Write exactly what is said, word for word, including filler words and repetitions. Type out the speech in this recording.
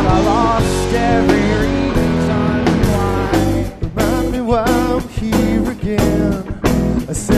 but I lost every reason why. Remind me why I'm here again. I said